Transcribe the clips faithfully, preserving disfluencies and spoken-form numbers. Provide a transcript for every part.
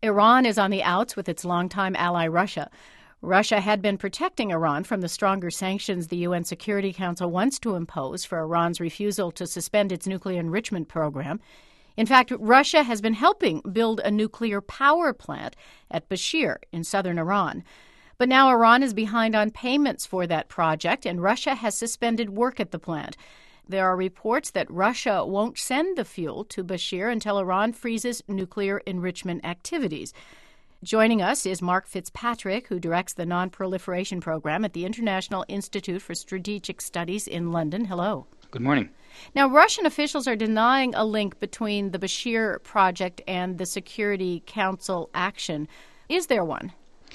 Iran is on the outs with its longtime ally Russia. Russia had been protecting Iran from the stronger sanctions the U N Security Council wants to impose for Iran's refusal to suspend its nuclear enrichment program. In fact, Russia has been helping build a nuclear power plant at Bushehr in southern Iran. But now Iran is behind on payments for that project, and Russia has suspended work at the plant. There are reports that Russia won't send the fuel to Bushehr until Iran freezes nuclear enrichment activities. Joining us is Mark Fitzpatrick, who directs the Non-Proliferation Program at the International Institute for Strategic Studies in London. Hello. Good morning. Now, Russian officials are denying a link between the Bushehr project and the Security Council action. Is there one?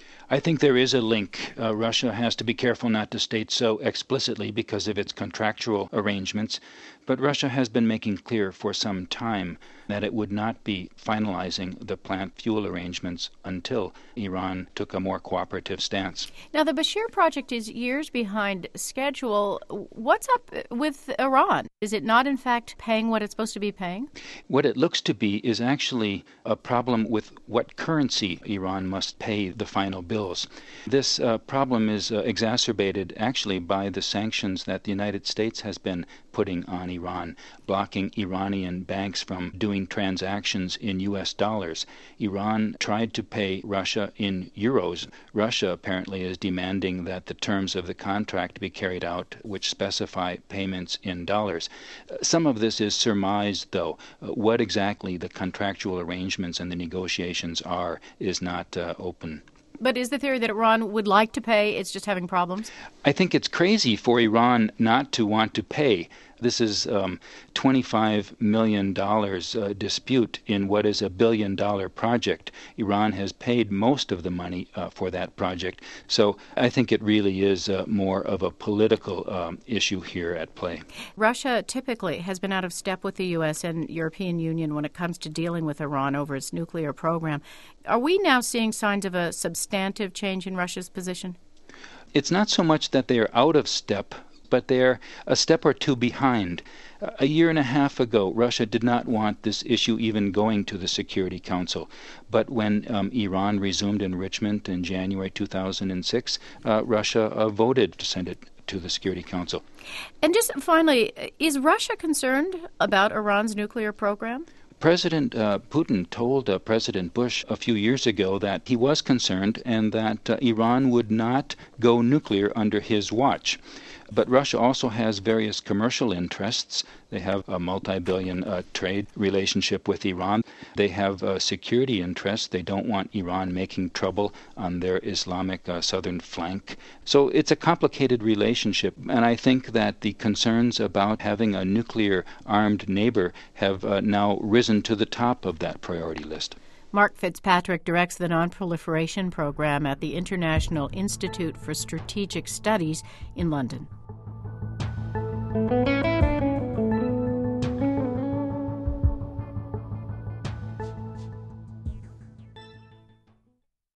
I think there is a link. Uh, Russia has to be careful not to state so explicitly because of its contractual arrangements, but Russia has been making clear for some time that it would not be finalizing the plant fuel arrangements until Iran took a more cooperative stance. Now, the Bushehr project is years behind schedule. What's up with Iran? Is it not, in fact, paying what it's supposed to be paying? What it looks to be is actually a problem with what currency Iran must pay the final bills. This uh, problem is uh, exacerbated actually by the sanctions that the United States has been putting on Iran, blocking Iranian banks from doing transactions in U S dollars. Iran tried to pay Russia in euros. Russia apparently is demanding that the terms of the contract be carried out, which specify payments in dollars. Uh, some of this is surmised, though. Uh, what exactly the contractual arrangements and the negotiations are is not uh, open. But is the theory that Iran would like to pay, it's just having problems? I think it's crazy for Iran not to want to pay. This is um, twenty-five million dollars uh, dispute in what is a billion-dollar project. Iran has paid most of the money uh, for that project. So I think it really is uh, more of a political um, issue here at play. Russia typically has been out of step with the U S and European Union when it comes to dealing with Iran over its nuclear program. Are we now seeing signs of a substantive change in Russia's position? It's not so much that they are out of step, but they're a step or two behind. A year and a half ago, Russia did not want this issue even going to the Security Council. But when um, Iran resumed enrichment in January two thousand six, uh, Russia uh, voted to send it to the Security Council. And just finally, is Russia concerned about Iran's nuclear program? President uh, Putin told uh, President Bush a few years ago that he was concerned and that uh, Iran would not go nuclear under his watch. But Russia also has various commercial interests. They have a multi-billion uh, trade relationship with Iran. They have uh, security interests. They don't want Iran making trouble on their Islamic uh, southern flank. So it's a complicated relationship. And I think that the concerns about having a nuclear-armed neighbor have uh, now risen to the top of that priority list. Mark Fitzpatrick directs the Non-Proliferation Program at the International Institute for Strategic Studies in London.